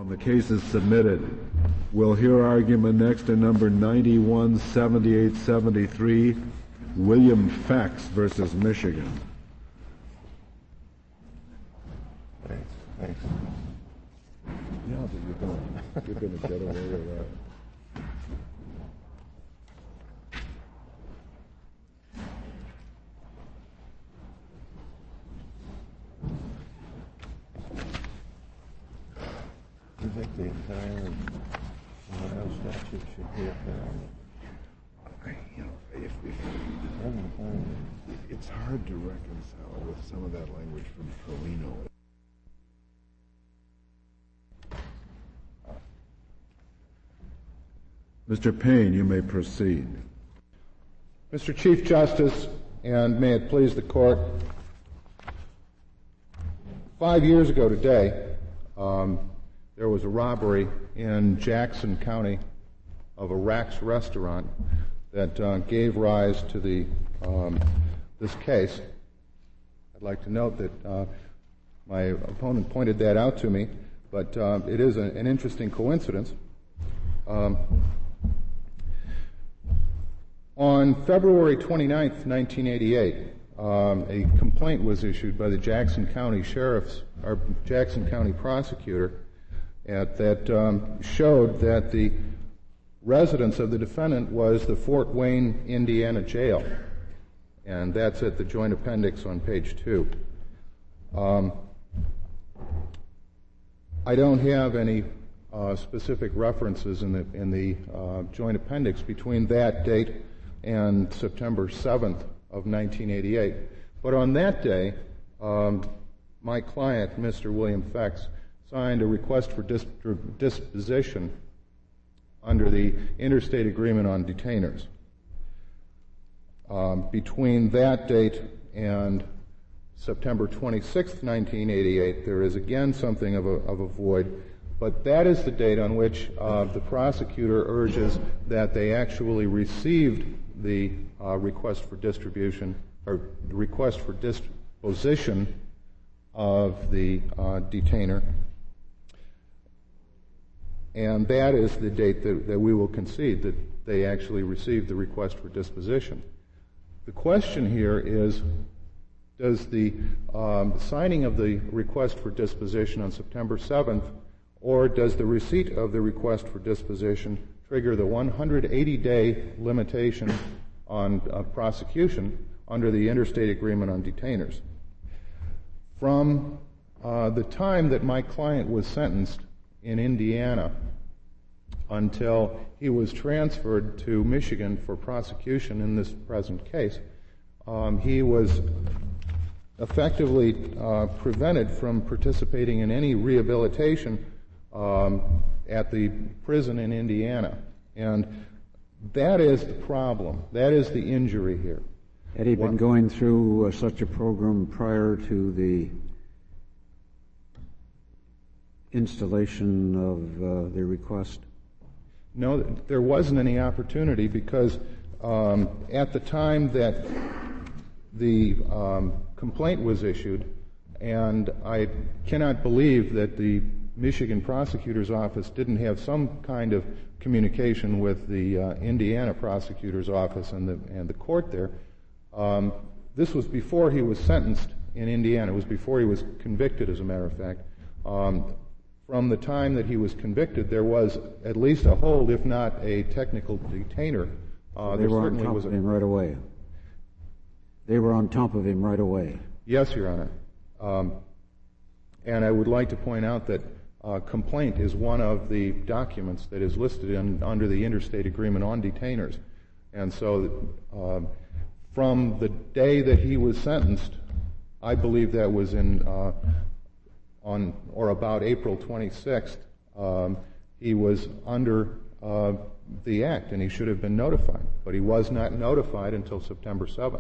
The case is submitted. We'll hear argument next in number 917873, William Fax versus Michigan. Thanks. Yeah, but you're going to get away with that. I think the entire Ohio statute should be up there. It's hard to reconcile with some of that language from Polino. Mr. Payne, you may proceed. Mr. Chief Justice, and may it please the Court, 5 years ago today, there was a robbery in Jackson County of a Rax restaurant that gave rise to this case. I'd like to note that my opponent pointed that out to me, but it is an interesting coincidence. On February 29th, 1988, a complaint was issued by the Jackson County Jackson County prosecutor that showed that the residence of the defendant was the Fort Wayne, Indiana jail, and that's at the joint appendix on page 2. I don't have any specific references in the joint appendix between that date and September 7th of 1988. But on that day, my client, Mr. William Fax, signed a request for disposition under the Interstate Agreement on Detainers. Between that date and September 26th, 1988, there is again something of a void, but that is the date on which the prosecutor urges that they actually received the request for distribution or request for disposition of the detainer, and that is the date that we will concede that they actually received the request for disposition. The question here is, does the signing of the request for disposition on September 7th, or does the receipt of the request for disposition trigger the 180-day limitation on prosecution under the Interstate Agreement on Detainers? From the time that my client was sentenced in Indiana until he was transferred to Michigan for prosecution in this present case, he was effectively prevented from participating in any rehabilitation at the prison in Indiana. And that is the problem. That is the injury here. Had he been going through such a program prior to the installation of the request? No, there wasn't any opportunity because at the time that the complaint was issued, and I cannot believe that the Michigan prosecutor's office didn't have some kind of communication with the Indiana prosecutor's office and the court there. This was before he was sentenced in Indiana. It was before he was convicted, as a matter of fact. From the time that he was convicted, there was at least a hold, if not a technical detainer. They were on top of him right away. They were on top of him right away. Yes, Your Honor. And I would like to point out that complaint is one of the documents that is listed under the Interstate Agreement on Detainers. And so from the day that he was sentenced, I believe that was on or about April 26th, he was under the act, and he should have been notified. But he was not notified until September 7th.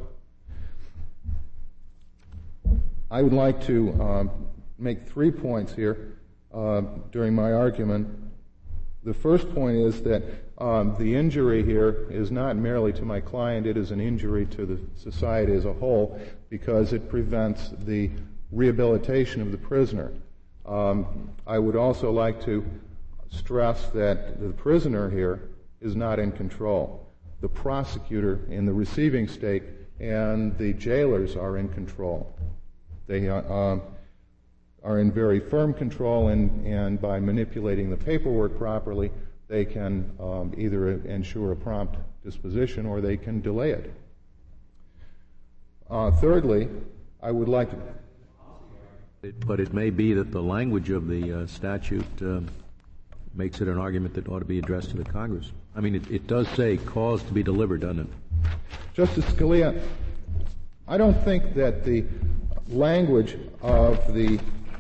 I would like to make 3 points here during my argument. The first point is that the injury here is not merely to my client, it is an injury to the society as a whole because it prevents the rehabilitation of the prisoner. I would also like to stress that the prisoner here is not in control. The prosecutor in the receiving state and the jailers are in control. They are in very firm control, and by manipulating the paperwork properly, they can either ensure a prompt disposition or they can delay it. Thirdly, I would like to... But it may be that the language of the statute makes it an argument that ought to be addressed to the Congress. I mean, it does say cause to be delivered, doesn't it? Justice Scalia, I don't think that the language of the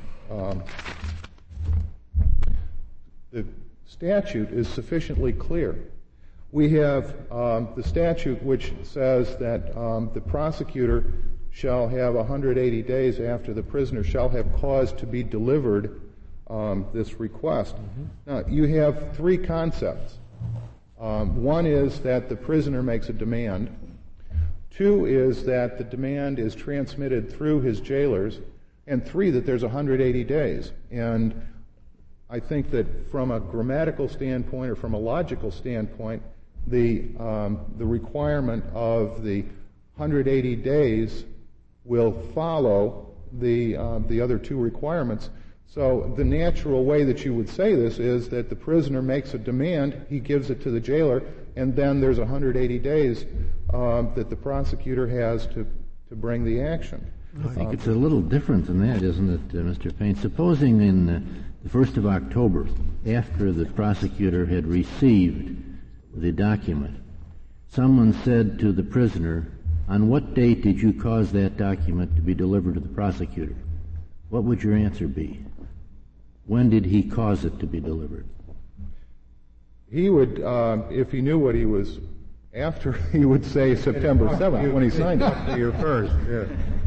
statute is sufficiently clear. We have the statute which says that the prosecutor shall have 180 days after the prisoner shall have cause to be delivered this request. Now, you have three concepts. One is that the prisoner makes a demand. Two is that the demand is transmitted through his jailers. And three, that there's 180 days. And I think that from a grammatical standpoint or from a logical standpoint, the requirement of the 180 days will follow the other two requirements. So the natural way that you would say this is that the prisoner makes a demand, he gives it to the jailer, and then there's 180 days that the prosecutor has to bring the action. I think it's a little different than that, isn't it, Mr. Payne? Supposing in the 1st of October, after the prosecutor had received the document, someone said to the prisoner, "On what date did you cause that document to be delivered to the prosecutor?" What would your answer be? When did he cause it to be delivered? He would, if he knew what he was after, he would say September 7th when he signed it. You're first, yeah.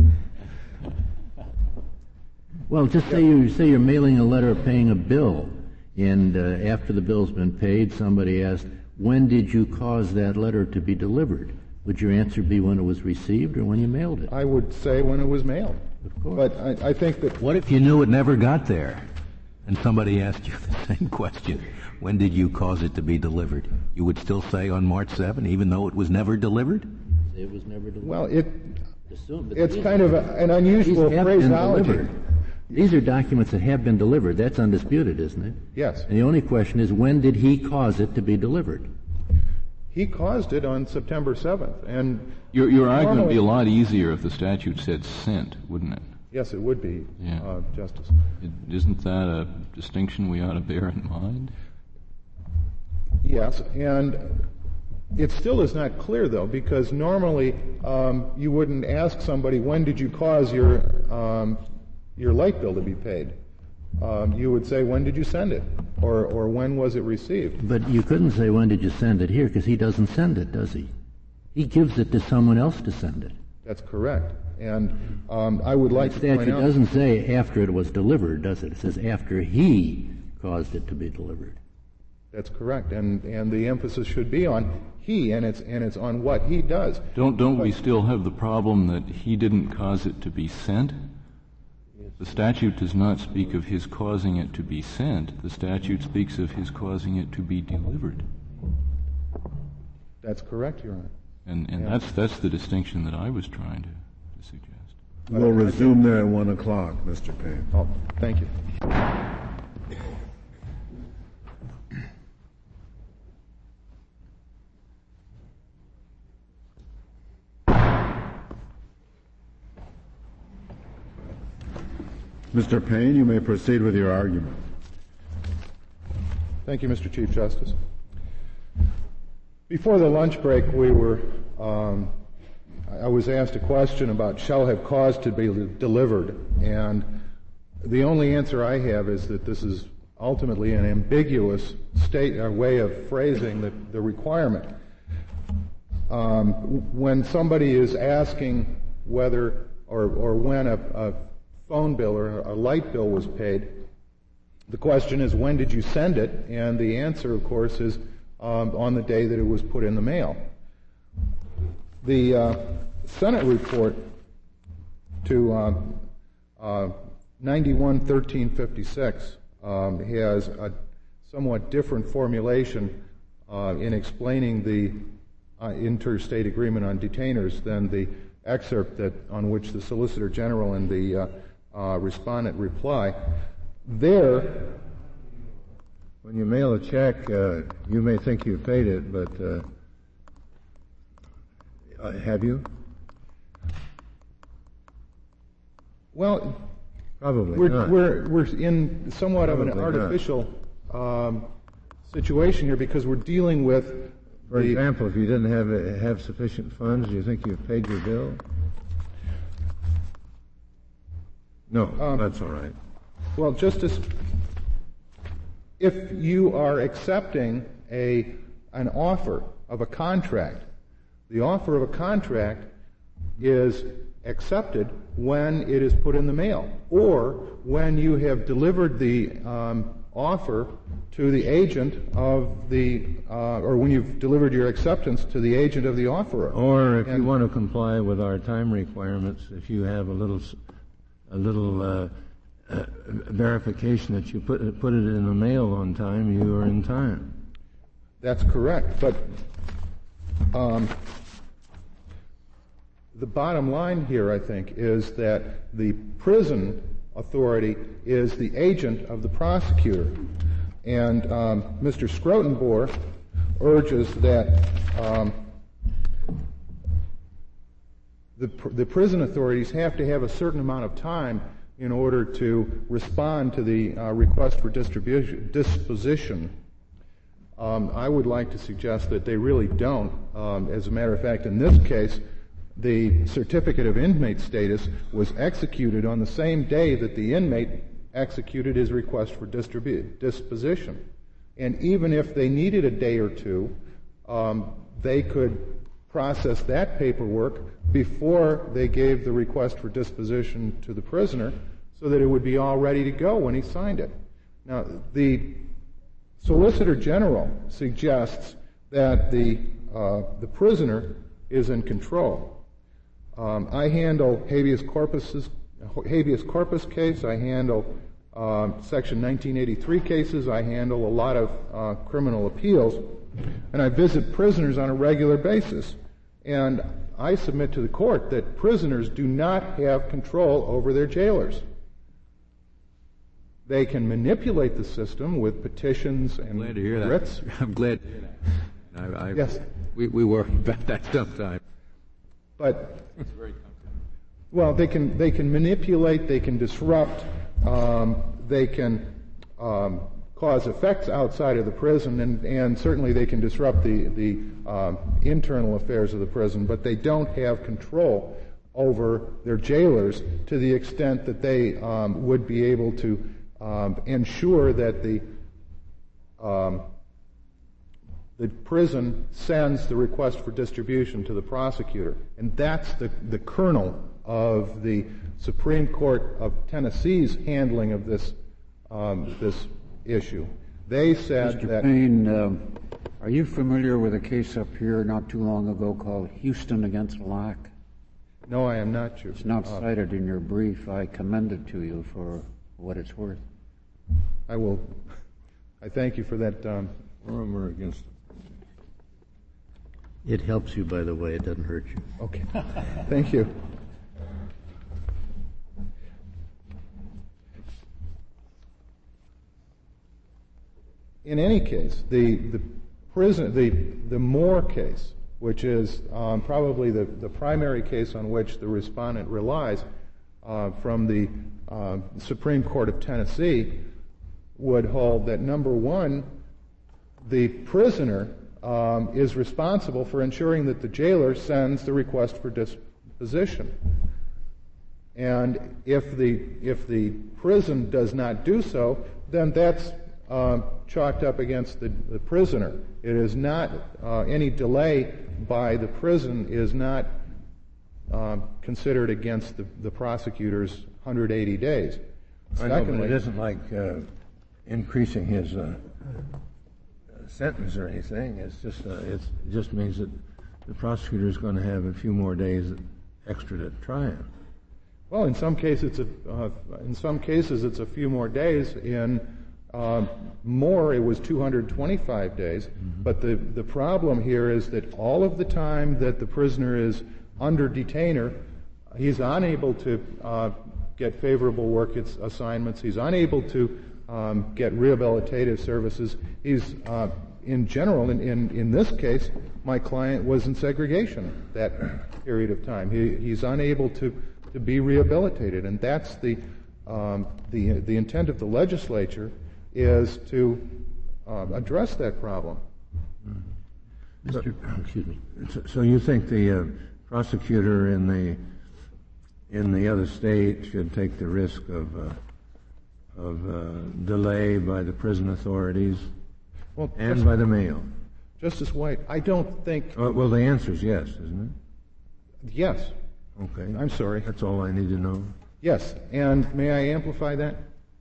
Well, just say you're mailing a letter paying a bill, and after the bill's been paid, somebody asked, "When did you cause that letter to be delivered?" Would your answer be when it was received or when you mailed it? I would say when it was mailed. Of course. But I think that... What if you knew it never got there, and somebody asked you the same question? When did you cause it to be delivered? You would still say on March 7, even though it was never delivered? It was never delivered. Well, it's kind of an unusual phraseology. These are documents that have been delivered. That's undisputed, isn't it? Yes. And the only question is, when did he cause it to be delivered? He caused it on September 7th. And your argument would be a lot easier if the statute said sent, wouldn't it? Yes, it would be, yeah. Justice. Isn't that a distinction we ought to bear in mind? Yes, and it still is not clear, though, because normally you wouldn't ask somebody, when did you cause your light bill to be paid? You would say, when did you send it? Or when was it received? But you couldn't say, when did you send it here, because he doesn't send it, does he? He gives it to someone else to send it. That's correct. And I would like to point out... The statute doesn't say after it was delivered, does it? It says after he caused it to be delivered. That's correct. And the emphasis should be on he, and it's on what he does. Don't we still have the problem that he didn't cause it to be sent? The statute does not speak of his causing it to be sent. The statute speaks of his causing it to be delivered. That's correct, Your Honor. And that's the distinction that I was trying to suggest. We'll resume there at 1 o'clock, Mr. Payne. Oh, thank you. Mr. Payne, you may proceed with your argument. Thank you, Mr. Chief Justice. Before the lunch break, I was asked a question about shall have caused to be delivered, and the only answer I have is that this is ultimately an ambiguous way of phrasing the requirement. When somebody is asking whether or when a phone bill or a light bill was paid, the question is, when did you send it? And the answer, of course, is on the day that it was put in the mail. The Senate report to 91-1356 has a somewhat different formulation in explaining the interstate agreement on detainers than the excerpt on which the Solicitor General and the respondent reply. There, when you mail a check, you may think you paid it, but have you? Well, probably not. We're in somewhat of an artificial situation here because we're dealing with. For example, if you didn't have sufficient funds, do you think you've paid your bill? No, that's all right. Well, Justice, if you are accepting an offer of a contract, the offer of a contract is accepted when it is put in the mail, or when you have delivered the offer to the agent of the, or when you've delivered your acceptance to the agent of the offerer. Or if you want to comply with our time requirements, if you have a little verification that you put it in the mail on time, you are in time. That's correct, but the bottom line here, I think, is that the prison authority is the agent of the prosecutor. And Mr. Skrotenboer urges that the prison authorities have to have a certain amount of time in order to respond to the request for disposition. I would like to suggest that they really don't. As a matter of fact, in this case, the certificate of inmate status was executed on the same day that the inmate executed his request for disposition. And even if they needed a day or two, they could process that paperwork before they gave the request for disposition to the prisoner so that it would be all ready to go when he signed it. Now, the Solicitor General suggests that the prisoner is in control. I handle habeas corpus case. I handle Section 1983 cases. I handle a lot of criminal appeals. And I visit prisoners on a regular basis. And I submit to the court that prisoners do not have control over their jailers. They can manipulate the system with petitions and glad to hear writs. That. I'm glad. Yes. We worry about that sometimes. But well, they can manipulate, they can disrupt, they can cause effects outside of the prison, and certainly they can disrupt the internal affairs of the prison. But they don't have control over their jailers to the extent that they would be able to ensure that the prison sends the request for distribution to the prosecutor. And that's the kernel of the Supreme Court of Tennessee's handling of this issue. They said Mr. that... Payne, are you familiar with a case up here not too long ago called Houston against Lack? No, I am not, Chief. It's not cited in your brief. I commend it to you for what it's worth. I thank you for that. Or against it. It helps you, by the way. It doesn't hurt you. Okay. Thank you. In any case, the Moore case, which is probably the primary case on which the respondent relies from the Supreme Court of Tennessee, would hold that, number one, the prisoner is responsible for ensuring that the jailer sends the request for disposition. And if the prison does not do so, then that's chalked up against the prisoner. It is not any delay by the prison is not considered against the prosecutor's 180 days. I know, but it isn't like increasing his sentence or anything. It just means that the prosecutor is going to have a few more days extra to try him. Well, in some cases it's a few more days. In Moore, it was 225 days. Mm-hmm. But the problem here is that all of the time that the prisoner is under detainer, he's unable to get favorable work assignments. He's unable to get rehabilitative services. He's, in general, in this case, my client was in segregation that period of time. He's unable to be rehabilitated, and that's the intent of the legislature is to address that problem. Excuse me. So you think the prosecutor in the other state should take the risk of delay by the prison authorities and by the mail? Justice White, I don't think... well, the answer is yes, isn't it? Yes. Okay. I'm sorry. That's all I need to know. Yes, and may I amplify that?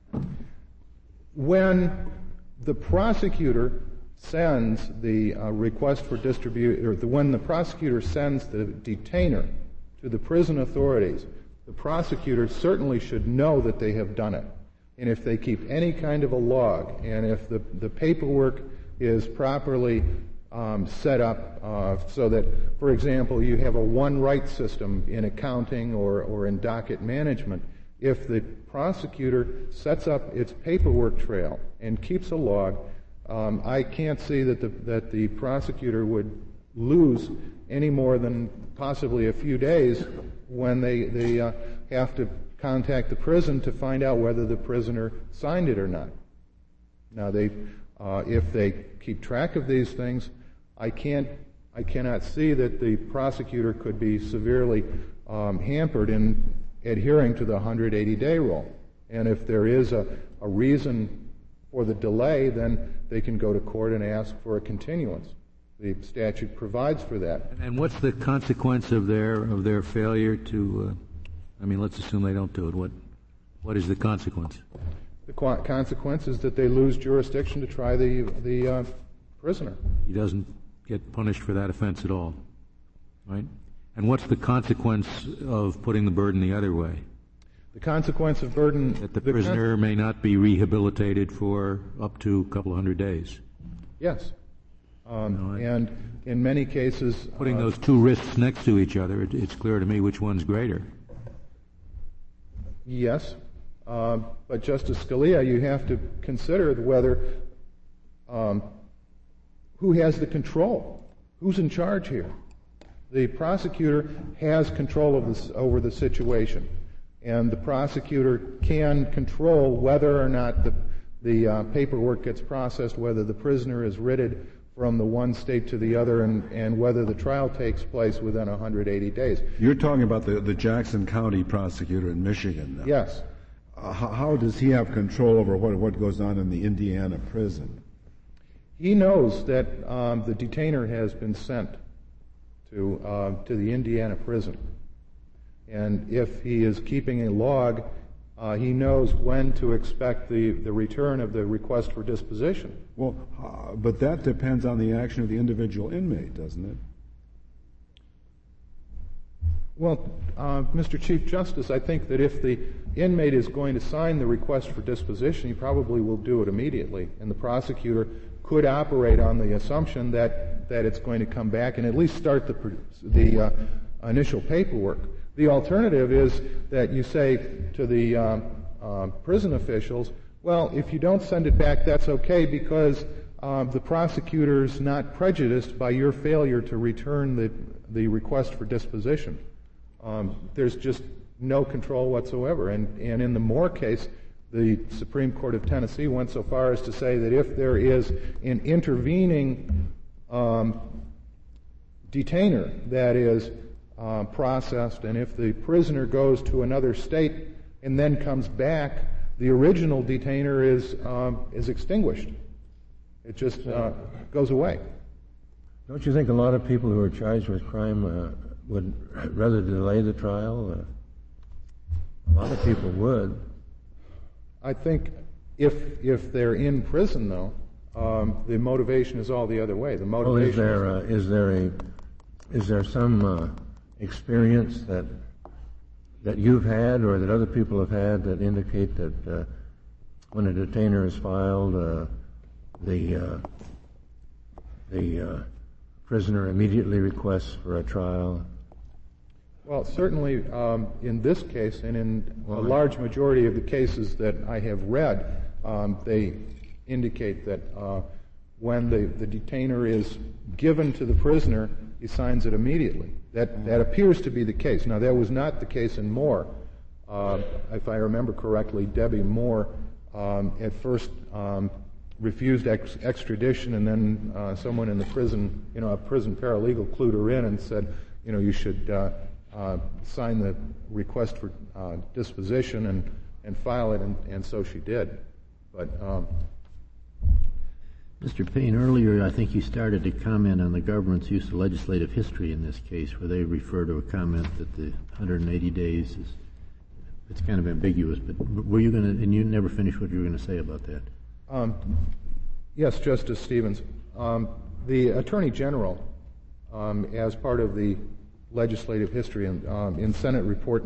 When the prosecutor sends the request for when the prosecutor sends the detainer to the prison authorities, the prosecutor certainly should know that they have done it. And if they keep any kind of a log, and if the paperwork is properly set up so that, for example, you have a one-right system in accounting or in docket management, if the prosecutor sets up its paperwork trail and keeps a log, I can't see that the prosecutor would lose any more than possibly a few days when they have to contact the prison to find out whether the prisoner signed it or not. Now, if they keep track of these things, I cannot see that the prosecutor could be severely hampered in adhering to the 180-day rule. And if there is a reason for the delay, then they can go to court and ask for a continuance. The statute provides for that. And what's the consequence of their failure to? Let's assume they don't do it. What is the consequence? The consequence is that they lose jurisdiction to try the prisoner. He doesn't get punished for that offense at all, right? And what's the consequence of putting the burden the other way? The consequence of burden... That the prisoner may not be rehabilitated for up to a couple of 100 days. Yes. And in many cases... Putting those two risks next to each other, it's clear to me which one's greater. Yes. But Justice Scalia, you have to consider whether... who has the control? Who's in charge here? The prosecutor has control over the situation, and the prosecutor can control whether or not the paperwork gets processed, whether the prisoner is writted from the one state to the other, and whether the trial takes place within 180 days. You're talking about the Jackson County prosecutor in Michigan now. Yes. How does he have control over what goes on in the Indiana prison? He knows that the detainer has been sent to the Indiana prison. And if he is keeping a log, he knows when to expect the return of the request for disposition. Well, but that depends on the action of the individual inmate, doesn't it? Well, Mr. Chief Justice, I think that if the inmate is going to sign the request for disposition, he probably will do it immediately. And the prosecutor could operate on the assumption that it's going to come back and at least start the initial paperwork. The alternative is that you say to the prison officials, well, if you don't send it back, that's okay because the prosecutor's not prejudiced by your failure to return the request for disposition. There's just no control whatsoever. And in the Moore case, the Supreme Court of Tennessee went so far as to say that if there is an intervening detainer that is processed, and if the prisoner goes to another state and then comes back, the original detainer is extinguished. It just goes away. Don't you think a lot of people who are charged with crime would rather delay the trial? A lot of people would. I think if they're in prison, though, the motivation is all the other way. The motivation. Well, is there some experience that you've had or that other people have had that indicate that when a detainer is filed, the prisoner immediately requests for a trial? Well, certainly in this case and in a large majority of the cases that I have read, they indicate that when the detainer is given to the prisoner, he signs it immediately. That appears to be the case. Now, that was not the case in Moore. If I remember correctly, Debbie Moore at first refused extradition, and then someone in the prison, a prison paralegal, clued her in and said, you should sign the request for disposition and file it, and so she did. But Mr. Payne, earlier I think you started to comment on the government's use of legislative history in this case, where they refer to a comment that the 180 days is, it's kind of ambiguous, but were you going to, and you never finished what you were going to say about that? Yes, Justice Stevens. The Attorney General, as part of the legislative history in Senate Report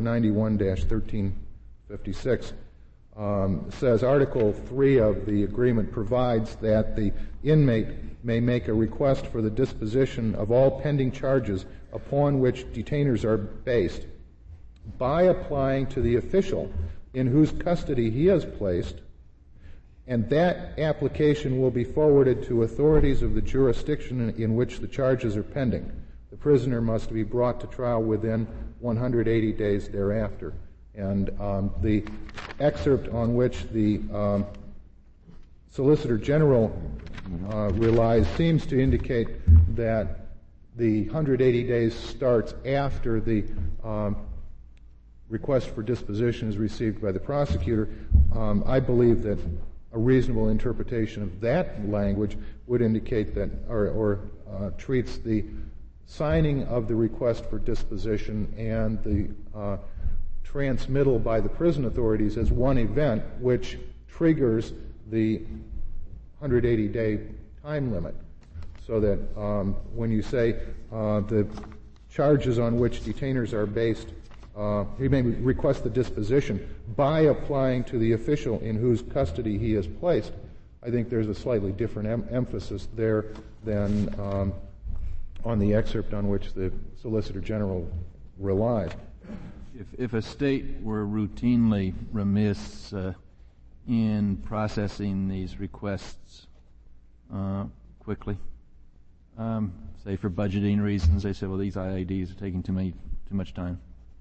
91-1356, says Article 3 of the agreement provides that the inmate may make a request for the disposition of all pending charges upon which detainers are based by applying to the official in whose custody he is placed, and that application will be forwarded to authorities of the jurisdiction in which the charges are pending. The prisoner must be brought to trial within 180 days thereafter. And the excerpt on which the Solicitor General relies seems to indicate that the 180 days starts after the request for disposition is received by the prosecutor. I believe that a reasonable interpretation of that language would indicate that, or treats the signing of the request for disposition and the transmittal by the prison authorities as one event which triggers the 180-day time limit. So that when you say the charges on which detainers are based, he may request the disposition by applying to the official in whose custody he is placed, I think there's a slightly different emphasis there than on the excerpt on which the Solicitor General relied. If a state were routinely remiss in processing these requests quickly, say for budgeting reasons, they say, well, these IIDs are taking too much time.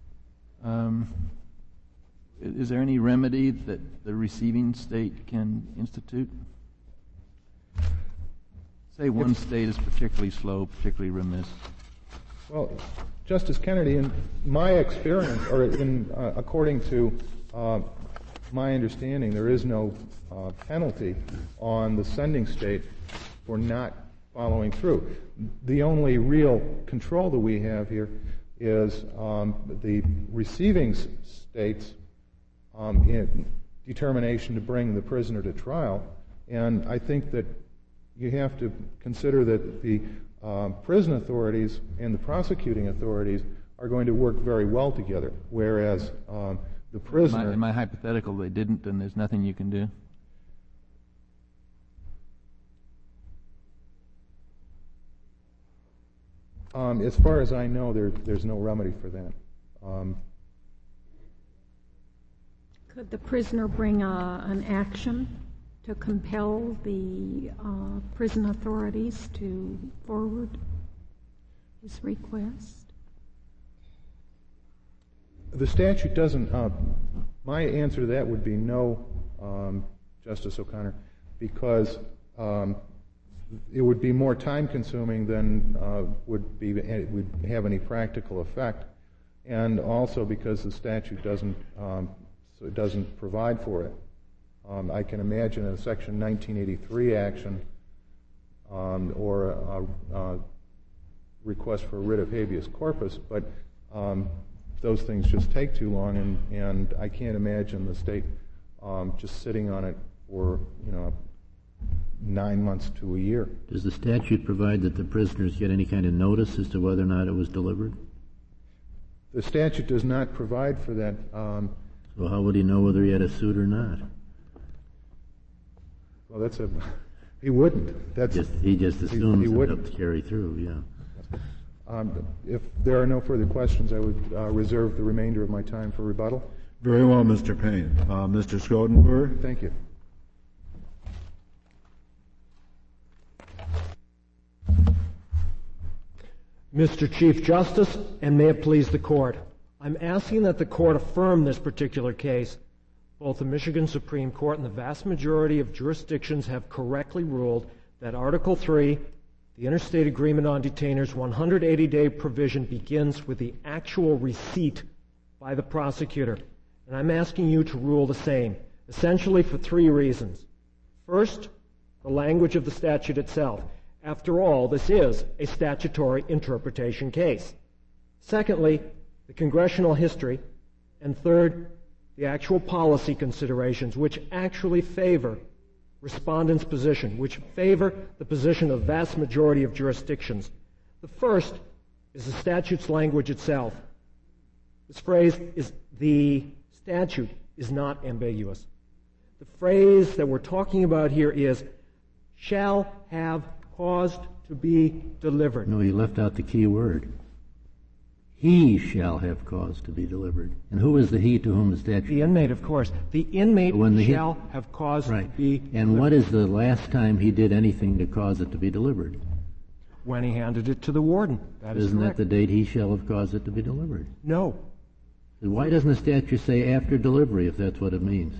Is there any remedy that the receiving state can institute? Say one state is particularly slow, particularly remiss. Well, Justice Kennedy, in my experience, or according to my understanding, there is no penalty on the sending state for not following through. The only real control that we have here is the receiving state's determination to bring the prisoner to trial, and I think that you have to consider that the prison authorities and the prosecuting authorities are going to work very well together, whereas the prisoner... In my hypothetical, they didn't, and there's nothing you can do? As far as I know, there's no remedy for that. Could the prisoner bring an action to compel the prison authorities to forward his request? The statute doesn't. My answer to that would be no, Justice O'Connor, because it would be more time-consuming than would have any practical effect, and also because the statute doesn't provide for it. I can imagine a Section 1983 action or a request for a writ of habeas corpus, but those things just take too long, and I can't imagine the state just sitting on it for 9 months to a year. Does the statute provide that the prisoners get any kind of notice as to whether or not it was delivered? The statute does not provide for that. So how would he know whether he had a suit or not? Well, he wouldn't. He just assumes he wouldn't to carry through, yeah. If there are no further questions, I would reserve the remainder of my time for rebuttal. Very well, Mr. Payne. Mr. Schoenberg? Thank you. Mr. Chief Justice, and may it please the Court, I'm asking that the Court affirm this particular case. Both the Michigan Supreme Court and the vast majority of jurisdictions have correctly ruled that Article 3, the Interstate Agreement on Detainers' 180-day provision, begins with the actual receipt by the prosecutor. And I'm asking you to rule the same, essentially for three reasons. First, the language of the statute itself. After all, this is a statutory interpretation case. Secondly, the congressional history. And third, the actual policy considerations, which actually favor respondents' position, which favor the position of vast majority of jurisdictions. The first is the statute's language itself. This phrase is, the statute is not ambiguous. The phrase that we're talking about here is, shall have caused to be delivered. No, you left out the key word. He shall have caused to be delivered. And who is the he to whom the statute? The inmate, of course. The inmate shall have caused to be delivered. And what is the last time he did anything to cause it to be delivered? When he handed it to the warden. That is Isn't correct. that the date he shall have caused it to be delivered? No. Why doesn't the statute say after delivery, if that's what it means?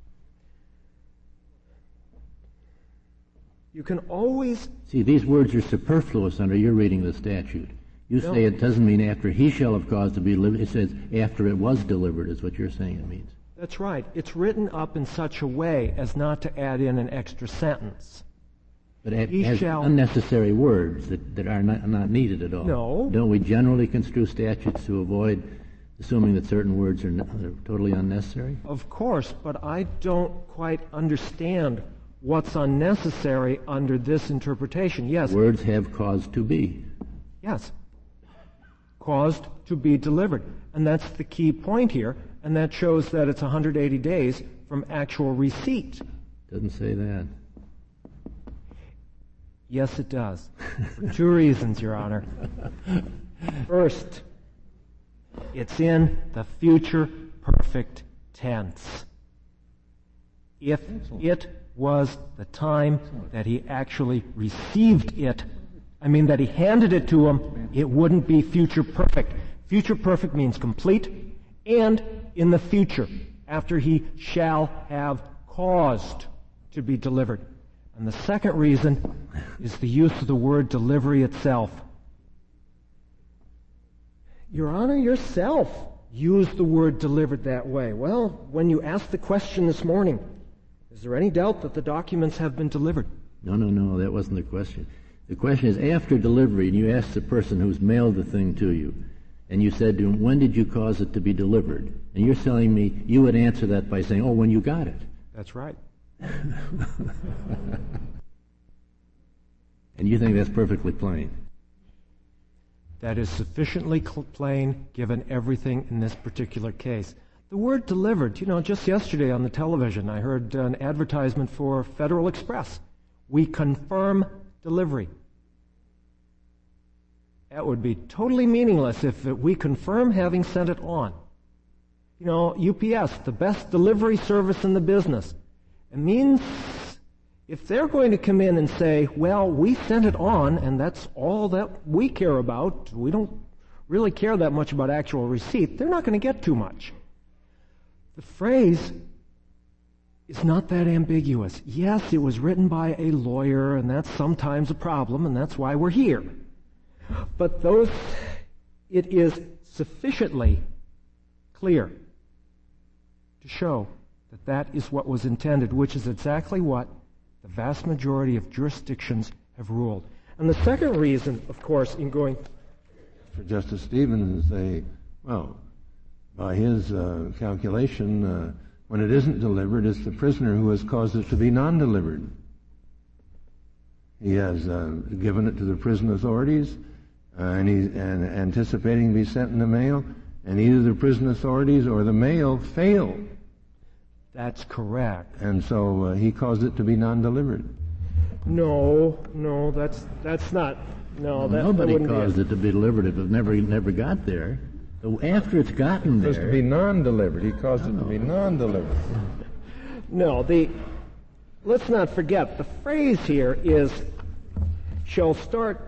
You can always... See, these words are superfluous under your reading of the statute. You say it doesn't mean after he shall have caused to be delivered. It says after it was delivered is what you're saying it means. That's right. It's written up in such a way as not to add in an extra sentence. But it has unnecessary words that are not needed at all. No. Don't we generally construe statutes to avoid assuming that certain words are totally unnecessary? Of course, but I don't quite understand what's unnecessary under this interpretation. Yes. Words have caused to be. Yes. Caused to be delivered. And that's the key point here, and that shows that it's 180 days from actual receipt. Doesn't say that. Yes, it does. For two reasons, Your Honor. First, it's in the future perfect tense. If it was the time that he actually received it, that he handed it to him, it wouldn't be future perfect. Future perfect means complete and in the future, after he shall have caused to be delivered. And the second reason is the use of the word delivery itself. Your Honor, yourself used the word delivered that way. Well, when you asked the question this morning, is there any doubt that the documents have been delivered? No, that wasn't the question. The question is, after delivery, and you asked the person who's mailed the thing to you, and you said to him, when did you cause it to be delivered? And you're telling me you would answer that by saying, when you got it. That's right. And you think that's perfectly plain? That is sufficiently plain given everything in this particular case. The word delivered, just yesterday on the television, I heard an advertisement for Federal Express. We confirm delivery. That would be totally meaningless if we confirm having sent it on. UPS, the best delivery service in the business. It means if they're going to come in and say, well, we sent it on, and that's all that we care about, we don't really care that much about actual receipt, they're not going to get too much. The phrase is not that ambiguous. Yes, it was written by a lawyer, and that's sometimes a problem, and that's why we're here. But it is sufficiently clear to show that that is what was intended, which is exactly what the vast majority of jurisdictions have ruled. And the second reason, of course, in going... For Justice Stevens to say, by his calculation, when it isn't delivered, it's the prisoner who has caused it to be non-delivered. He has given it to the prison authorities, and he's anticipating to be sent in the mail, and either the prison authorities or the mail failed. That's correct. And so he caused it to be non-delivered. No, that's not. No, that nobody wouldn't caused be it to be delivered if it never got there. After it's gotten It was to there. be non-delivered. He caused it to be non-delivered. No, let's not forget, the phrase here is, shall start,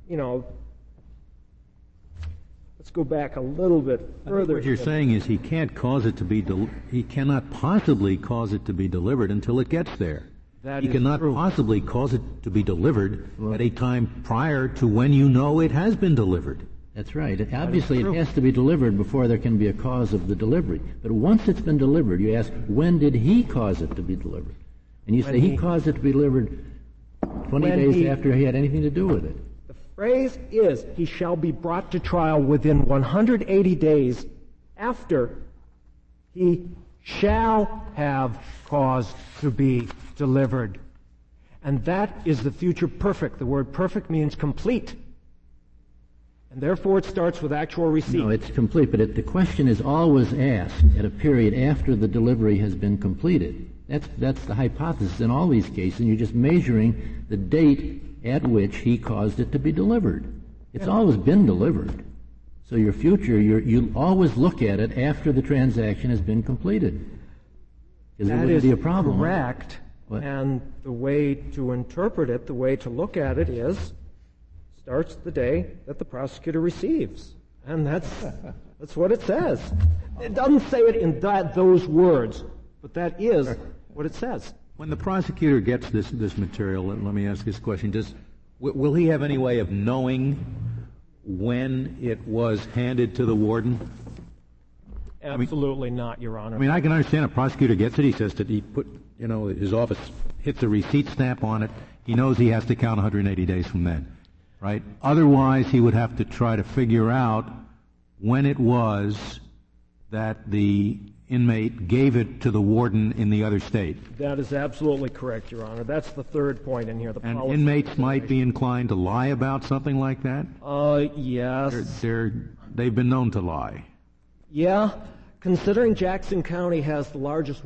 let's go back a little bit further. What you're saying is he can't cause it to be, he cannot possibly cause it to be delivered until it gets there. That He is cannot true. possibly cause it to be delivered at a time prior to when you know it has been delivered. That's right. Obviously, true. it has to be delivered before there can be a cause of the delivery. But once it's been delivered, you ask, when did he cause it to be delivered? And you say he caused it to be delivered 20 days after he had anything to do with it. The phrase is, he shall be brought to trial within 180 days after he shall have caused to be delivered. And that is the future perfect. The word perfect means complete. And therefore it starts with actual receipt. No, it's complete, but the question is always asked at a period after the delivery has been completed. That's the hypothesis in all these cases, and you're just measuring the date at which he caused it to be delivered. It's always been delivered. So your future, you always look at it after the transaction has been completed. Because it That wouldn't is be a problem. correct. What? And the way to interpret it, the way to look at it is, starts the day that the prosecutor receives. And that's what it says. It doesn't say it in those words, but that is what it says. When the prosecutor gets this material, let me ask this question: will he have any way of knowing when it was handed to the warden? Absolutely not, Your Honor. I mean, I can understand a prosecutor gets it. He says that he put, his office hits a receipt stamp on it. He knows he has to count 180 days from then, right? Otherwise, he would have to try to figure out when it was that the inmate gave it to the warden in the other state. That is absolutely correct, Your Honor. That's the third point in here. And inmates might be inclined to lie about something like that? Yes. They've been known to lie. Yeah. Considering Jackson County has the largest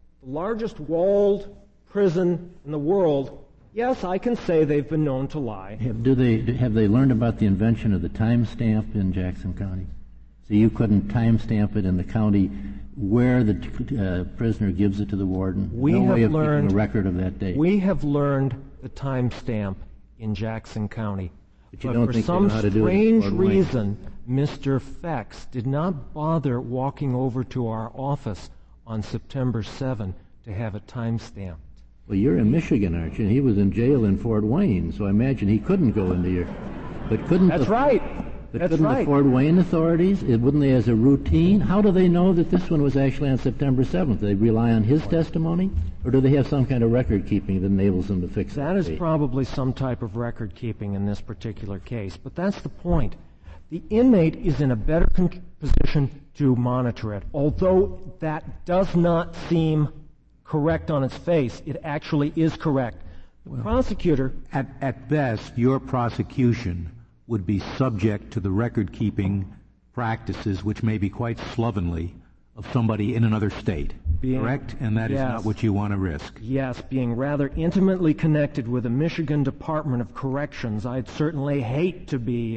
walled prison in the world, yes, I can say they've been known to lie. Have they learned about the invention of the timestamp in Jackson County? So you couldn't timestamp it in the county where the prisoner gives it to the warden? We no have way of learned keeping a record of that date. We have learned the timestamp in Jackson County. But you don't for think they some know how to do it strange in Fort Wayne. reason, Mr. Fex did not bother walking over to our office on September 7 to have it timestamped. Well, you're in Michigan, aren't you? He was in jail in Fort Wayne, so I imagine he couldn't go into your... But couldn't That's right. But That's couldn't right. the Fort Wayne authorities, wouldn't they as a routine? How do they know that this one was actually on September 7th? Do they rely on his testimony? Or do they have some kind of record keeping that enables them to fix That is date? probably some type of record keeping in this particular case. But that's the point. The inmate is in a better position to monitor it. Although that does not seem correct on its face, it actually is correct. The prosecutor... At best, your prosecution would be subject to the record-keeping practices, which may be quite slovenly, of somebody in another state, correct? And that is not what you want to risk. Yes, being rather intimately connected with the Michigan Department of Corrections, I'd certainly hate to be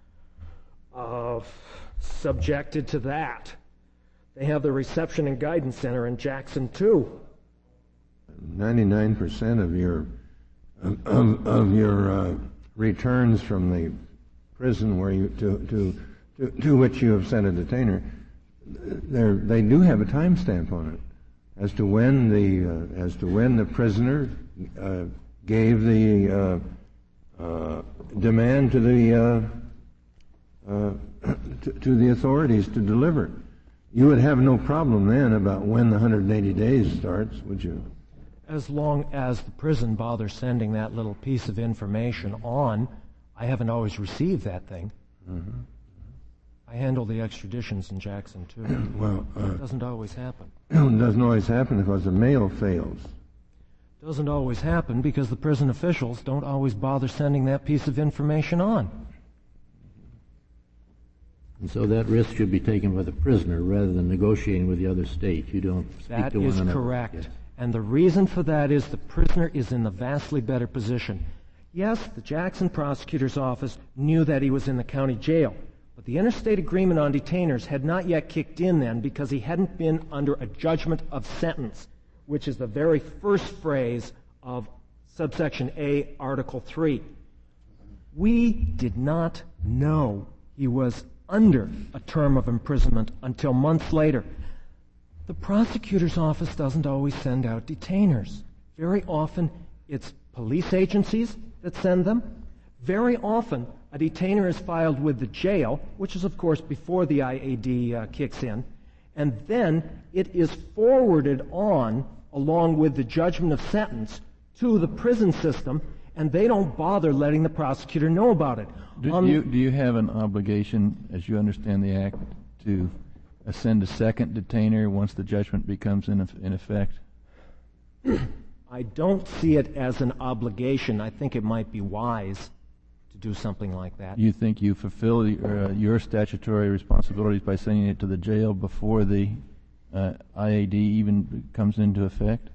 subjected to that. They have the Reception and Guidance Center in Jackson, too. 99% of your returns from the prison where you to which you have sent a detainer, they do have a timestamp on it as to when the prisoner gave the demand to the authorities to deliver it. You would have no problem then about when the 180 days starts, would you? As long as the prison bothers sending that little piece of information on, I haven't always received that thing. Mm-hmm. I handle the extraditions in Jackson, too. Well, it doesn't always happen. It doesn't always happen because the mail fails. It doesn't always happen because the prison officials don't always bother sending that piece of information on. And so that risk should be taken by the prisoner rather than negotiating with the other state. You don't speak That to one is another. correct. Yes. And the reason for that is the prisoner is in the vastly better position. Yes, the Jackson prosecutor's office knew that he was in the county jail, but the interstate agreement on detainers had not yet kicked in then because he hadn't been under a judgment of sentence, which is the very first phrase of subsection A, Article 3. We did not know he was under a term of imprisonment until months later. The prosecutor's office doesn't always send out detainers. Very often, it's police agencies that send them. Very often, a detainer is filed with the jail, which is, of course, before the IAD kicks in, and then it is forwarded on, along with the judgment of sentence, to the prison system, and they don't bother letting the prosecutor know about it. Do you have an obligation, as you understand the Act, to send a second detainer once the judgment becomes in effect? I don't see it as an obligation. I think it might be wise to do something like that. You think you fulfill your statutory responsibilities by sending it to the jail before the IAD even comes into effect?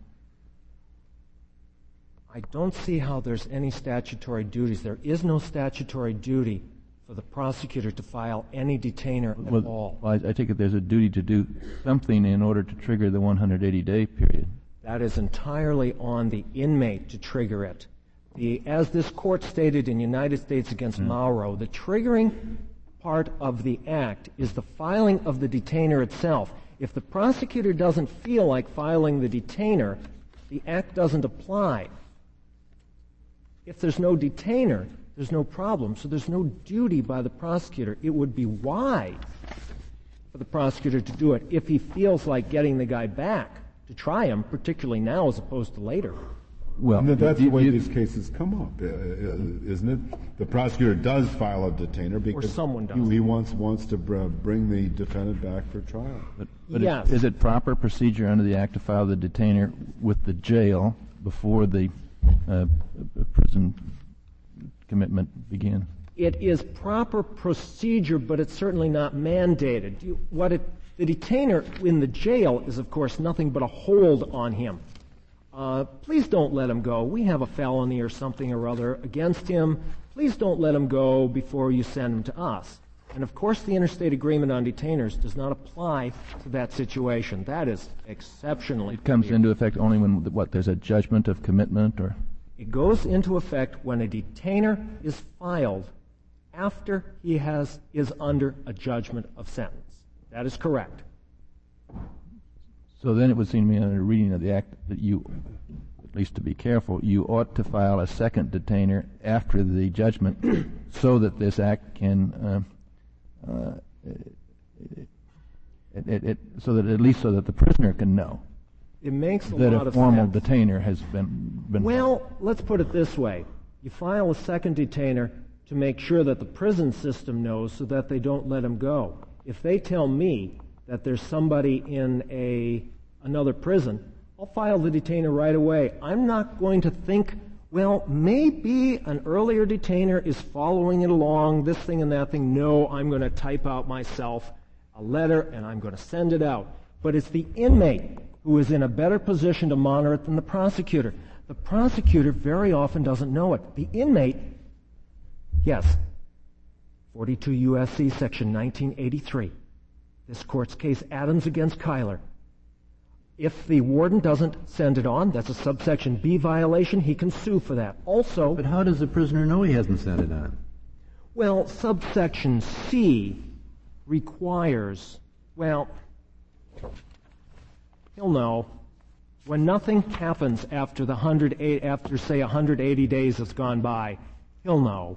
I don't see how there's any statutory duties. There is no statutory duty for the prosecutor to file any detainer at all. Well, I take it there's a duty to do something in order to trigger the 180-day period. That is entirely on the inmate to trigger it. As this court stated in United States against Mauro, the triggering part of the act is the filing of the detainer itself. If the prosecutor doesn't feel like filing the detainer, the act doesn't apply. If there's no detainer, there's no problem. So there's no duty by the prosecutor. It would be wise for the prosecutor to do it if he feels like getting the guy back to try him, particularly now as opposed to later. Well, and that's the way these cases come up, isn't it? The prosecutor does file a detainer because someone does. He wants to bring the defendant back for trial. But yes. Is it proper procedure under the Act to file the detainer with the jail before the prison commitment begins? It is proper procedure, but it's certainly not mandated. The detainer in the jail is, of course, nothing but a hold on him. Please don't let him go. We have a felony or something or other against him. Please don't let him go before you send him to us. And, of course, the interstate agreement on detainers does not apply to that situation. That is exceptionally It comes clear. into effect only when, there's a judgment of commitment or... It goes into effect when a detainer is filed after he is under a judgment of sentence. That is correct. So then it would seem to me under reading of the Act that you, at least to be careful, you ought to file a second detainer after the judgment so that this Act can, so that the prisoner can know It makes a that lot a of formal sense. detainer has been Well, let's put it this way. You file a second detainer to make sure that the prison system knows so that they don't let him go. If they tell me that there's somebody in another prison, I'll file the detainer right away. I'm not going to think, well, maybe an earlier detainer is following it along, this thing and that thing. No, I'm going to type out myself a letter and I'm going to send it out. But it's the inmate who is in a better position to monitor it than the prosecutor. The prosecutor very often doesn't know it. The inmate, yes, 42 U.S.C. Section 1983. This court's case, Adams against Kyler. If the warden doesn't send it on, that's a subsection B violation, he can sue for that. Also... But how does the prisoner know he hasn't sent it on? Well, subsection C requires, well, he'll know. When nothing happens after say 180 days has gone by, he'll know.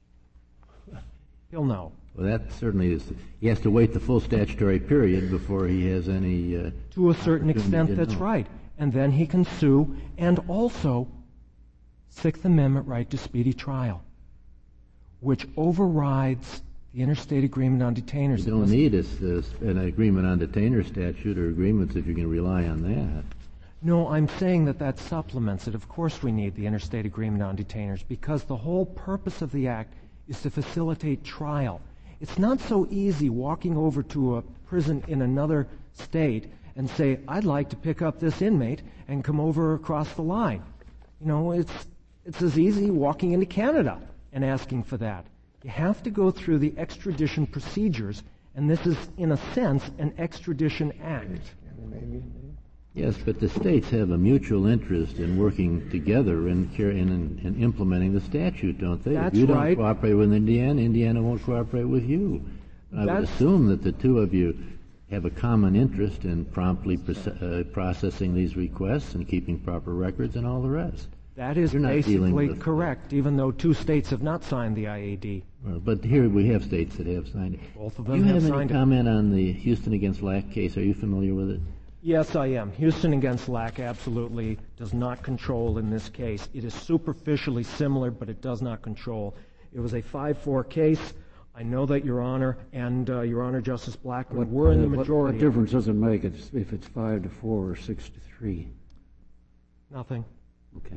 He'll know. Well, that certainly is. He has to wait the full statutory period before he has any... to a certain extent, that's right. And then he can sue, and also Sixth Amendment right to speedy trial, which overrides the interstate agreement on detainers. You don't need an agreement on detainer statute or agreements if you can rely on that. No, I'm saying that supplements it. Of course we need the interstate agreement on detainers because the whole purpose of the Act is to facilitate trial. It's not so easy walking over to a prison in another state and say, I'd like to pick up this inmate and come over across the line. You know, it's as easy walking into Canada and asking for that. You have to go through the extradition procedures, and this is, in a sense, an extradition act. Yes, but the states have a mutual interest in working together in implementing the statute, don't they? That's if you don't right. cooperate with Indiana, Indiana won't cooperate with you. I would assume that the two of you have a common interest in promptly processing these requests and keeping proper records and all the rest. That is basically correct, even though 2 states have not signed the IAD. Well, but here we have states that have signed it. Both of them have signed it. Do you have any comment on the Houston against Lack case? Are you familiar with it? Yes, I am. Houston against Lack absolutely does not control in this case. It is superficially similar, but it does not control. It was a 5-4 case. I know that Your Honor and Your Honor Justice Blackmun were in the majority. What difference does it make if it's 5-4 or 6-3? Nothing. Okay.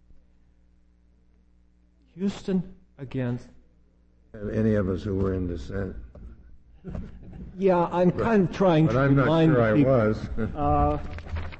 Houston against... Any of us who were in dissent. Yeah, I'm kind of trying to remind people. But I'm not sure I was.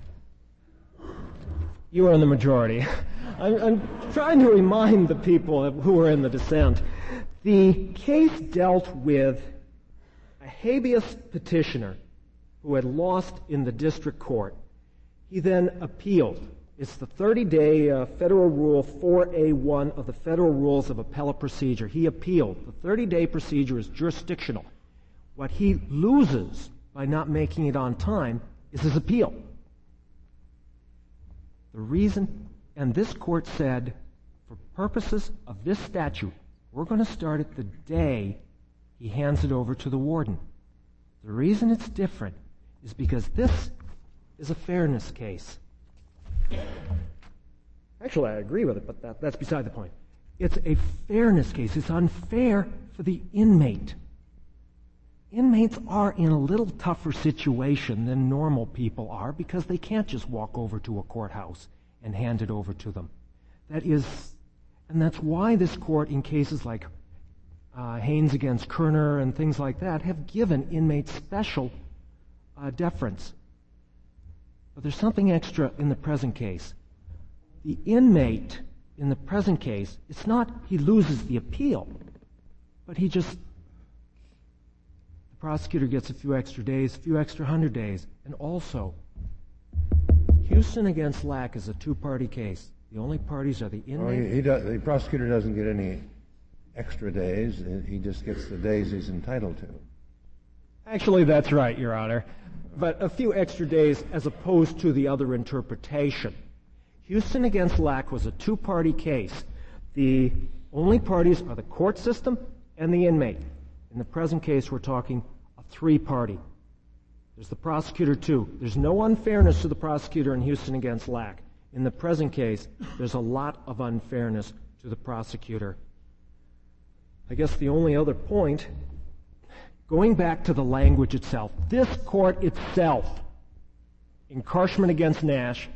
You were in the majority. I'm trying to remind the people who were in the dissent. The case dealt with a habeas petitioner who had lost in the district court. He then appealed. It's the 30-day Federal Rule 4A1 of the Federal Rules of Appellate Procedure. He appealed. The 30-day procedure is jurisdictional. What he loses by not making it on time is his appeal. The reason, and this court said, for purposes of this statute, we're going to start it the day he hands it over to the warden. The reason it's different is because this is a fairness case. Actually, I agree with it, but that's beside the point. It's a fairness case. It's unfair for the inmate. Inmates are in a little tougher situation than normal people are because they can't just walk over to a courthouse and hand it over to them. And that's why this court, in cases like Haynes against Kerner and things like that, have given inmates special deference. But there's something extra in the present case. The inmate in the present case, it's not he loses the appeal, but the prosecutor gets a few extra days, a few extra 100 days. And also, Houston against Lack is a 2-party case. The only parties are the inmate. The prosecutor doesn't get any extra days. He just gets the days he's entitled to. Actually, that's right, Your Honor. But a few extra days as opposed to the other interpretation. Houston against Lack was a 2-party case. The only parties are the court system and the inmate. In the present case, we're talking a 3-party. There's the prosecutor, too. There's no unfairness to the prosecutor in Houston against Lack. In the present case, there's a lot of unfairness to the prosecutor. I guess the only other point, going back to the language itself, this court itself, in Karshman against Nash,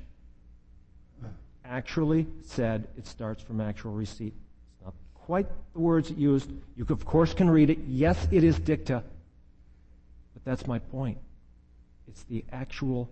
actually said it starts from actual receipt. It's not quite the words it used. You, of course, can read it. Yes, it is dicta, but that's my point. It's the actual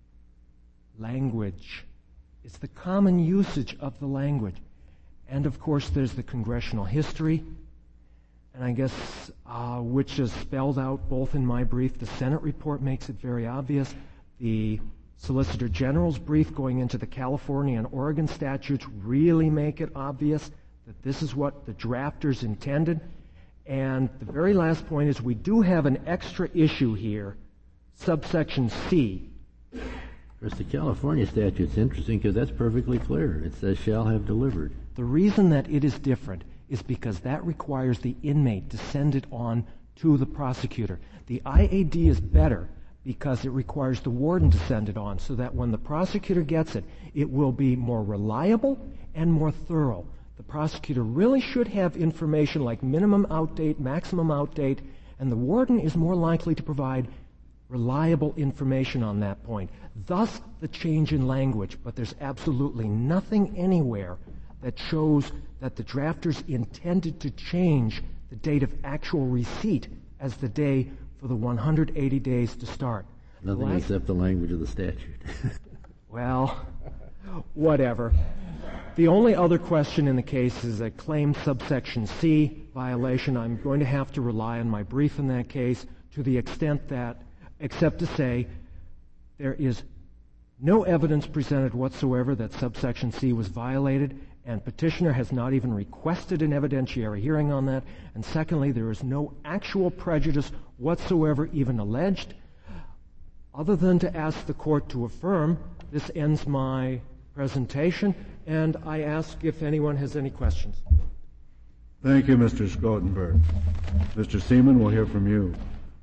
language. It's the common usage of the language. And, of course, there's the congressional history, and I guess which is spelled out both in my brief. The Senate report makes it very obvious. The Solicitor General's brief going into the California and Oregon statutes really make it obvious that this is what the drafters intended. And the very last point is we do have an extra issue here, subsection C. Of course, the California statute's interesting because that's perfectly clear. It says shall have delivered. The reason that it is different is because that requires the inmate to send it on to the prosecutor. The IAD is better because it requires the warden to send it on so that when the prosecutor gets it, it will be more reliable and more thorough. The prosecutor really should have information like minimum outdate, maximum outdate, and the warden is more likely to provide reliable information on that point. Thus, the change in language, but there's absolutely nothing anywhere that shows that the drafters intended to change the date of actual receipt as the day for the 180 days to start. Nothing except the language of the statute. Well, whatever. The only other question in the case is a claimed subsection C violation. I'm going to have to rely on my brief in that case to the extent that, except to say, there is no evidence presented whatsoever that subsection C was violated, and petitioner has not even requested an evidentiary hearing on that. And secondly, there is no actual prejudice whatsoever even alleged. Other than to ask the court to affirm, this ends my presentation, and I ask if anyone has any questions. Thank you, Mr. Skotenberg. Mr. Seaman, we'll hear from you.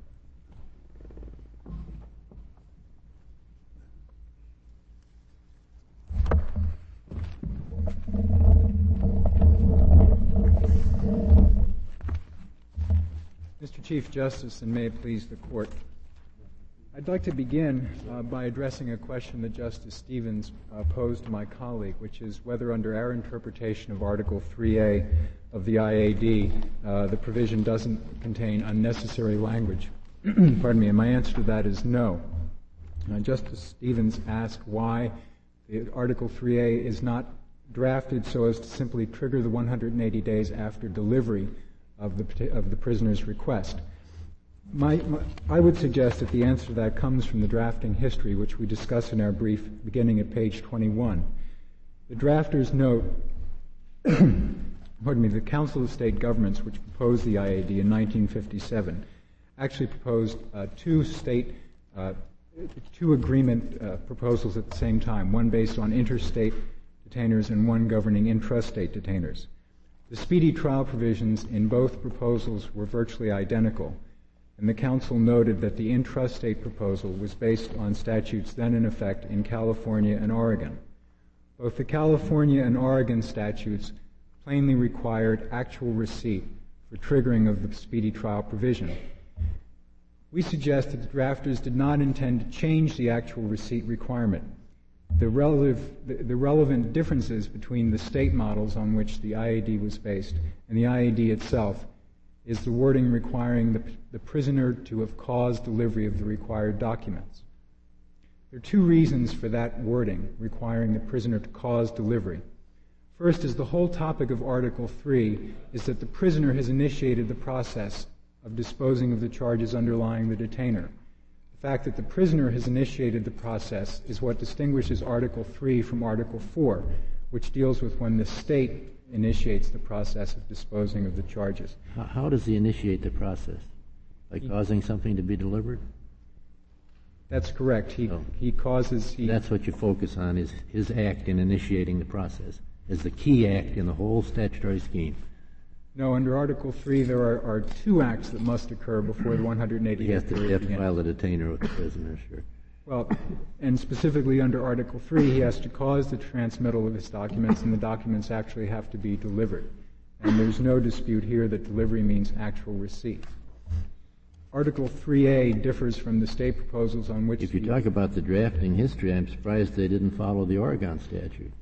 Mr. Chief Justice, and may it please the Court, I'd like to begin by addressing a question that Justice Stevens posed to my colleague, which is whether under our interpretation of Article 3A of the IAD, the provision doesn't contain unnecessary language. Pardon me, and my answer to that is no. Justice Stevens asked why Article 3A is not drafted so as to simply trigger the 180 days after delivery of the prisoner's request. I would suggest that the answer to that comes from the drafting history, which we discuss in our brief beginning at page 21. The drafters note, the Council of State Governments, which proposed the IAD in 1957, actually proposed two agreement proposals at the same time, one based on interstate detainers and one governing intrastate detainers. The speedy trial provisions in both proposals were virtually identical, and the Council noted that the intrastate proposal was based on statutes then in effect in California and Oregon. Both the California and Oregon statutes plainly required actual receipt for triggering of the speedy trial provision. We suggest that the drafters did not intend to change the actual receipt requirement. The relevant differences between the state models on which the IAD was based and the IAD itself is the wording requiring the prisoner to have caused delivery of the required documents. There are two reasons for that wording, requiring the prisoner to cause delivery. First is the whole topic of Article 3 is that the prisoner has initiated the process of disposing of the charges underlying the detainer. The fact that the prisoner has initiated the process is what distinguishes Article 3 from Article 4, which deals with when the state initiates the process of disposing of the charges. How does he initiate the process? By causing something to be delivered? That's correct. He causes... That's what you focus on, is his act in initiating the process, as the key act in the whole statutory scheme. No, under Article 3 there are two acts that must occur before the 180 days period begins. He has to file the detainer with the prisoner, sure. Well, and specifically under Article 3, he has to cause the transmittal of his documents, and the documents actually have to be delivered. And there's no dispute here that delivery means actual receipt. Article 3A differs from the state proposals on which... If you talk about the drafting history, I'm surprised they didn't follow the Oregon statute,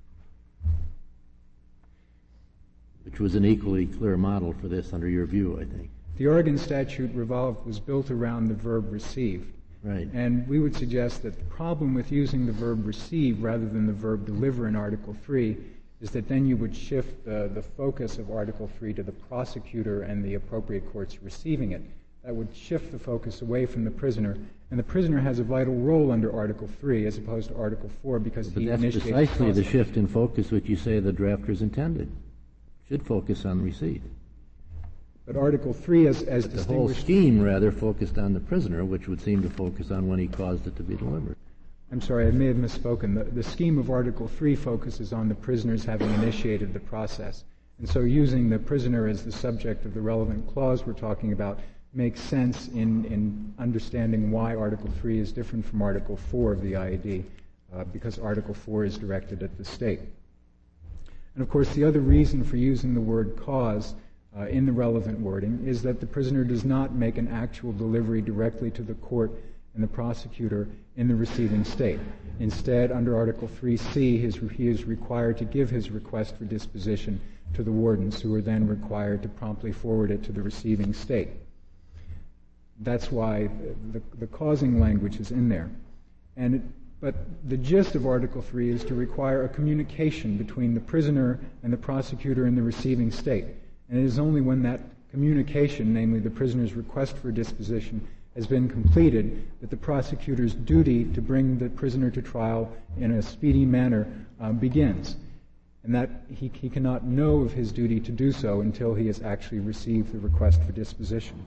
which was an equally clear model for this under your view, I think. The Oregon statute was built around the verb receive. Right. And we would suggest that the problem with using the verb receive rather than the verb deliver in Article 3 is that then you would shift the focus of Article 3 to the prosecutor and the appropriate courts receiving it. That would shift the focus away from the prisoner. And the prisoner has a vital role under Article 3 as opposed to Article 4 because he initiates the process. But that's precisely the shift in focus which you say the drafters intended. Should focus on receipt. But Article 3 as distinguished... The whole scheme, rather, focused on the prisoner, which would seem to focus on when he caused it to be delivered. I'm sorry, I may have misspoken. The scheme of Article 3 focuses on the prisoners having initiated the process. And so using the prisoner as the subject of the relevant clause we're talking about makes sense in understanding why Article 3 is different from Article 4 of the IAD, because Article 4 is directed at the state. And of course, the other reason for using the word cause in the relevant wording is that the prisoner does not make an actual delivery directly to the court and the prosecutor in the receiving state. Instead, under Article 3C, he is required to give his request for disposition to the wardens, who are then required to promptly forward it to the receiving state. That's why the causing language is in there. But the gist of Article 3 is to require a communication between the prisoner and the prosecutor in the receiving state. And it is only when that communication, namely the prisoner's request for disposition, has been completed that the prosecutor's duty to bring the prisoner to trial in a speedy manner begins. And that he cannot know of his duty to do so until he has actually received the request for disposition.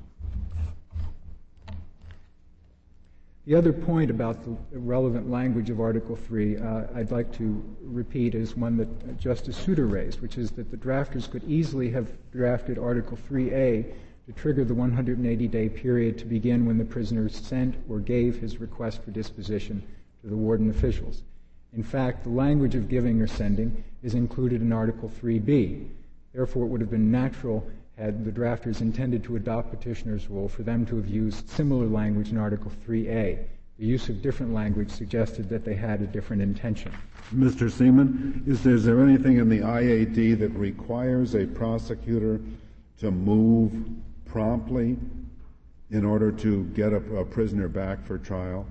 The other point about the relevant language of Article 3 I'd like to repeat is one that Justice Souter raised, which is that the drafters could easily have drafted Article 3A to trigger the 180-day period to begin when the prisoner sent or gave his request for disposition to the warden officials. In fact, the language of giving or sending is included in Article 3B. Therefore, it would have been natural, had the drafters intended to adopt petitioner's rule, for them to have used similar language in Article 3A. The use of different language suggested that they had a different intention. Mr. Seaman, is there anything in the IAD that requires a prosecutor to move promptly in order to get a prisoner back for trial?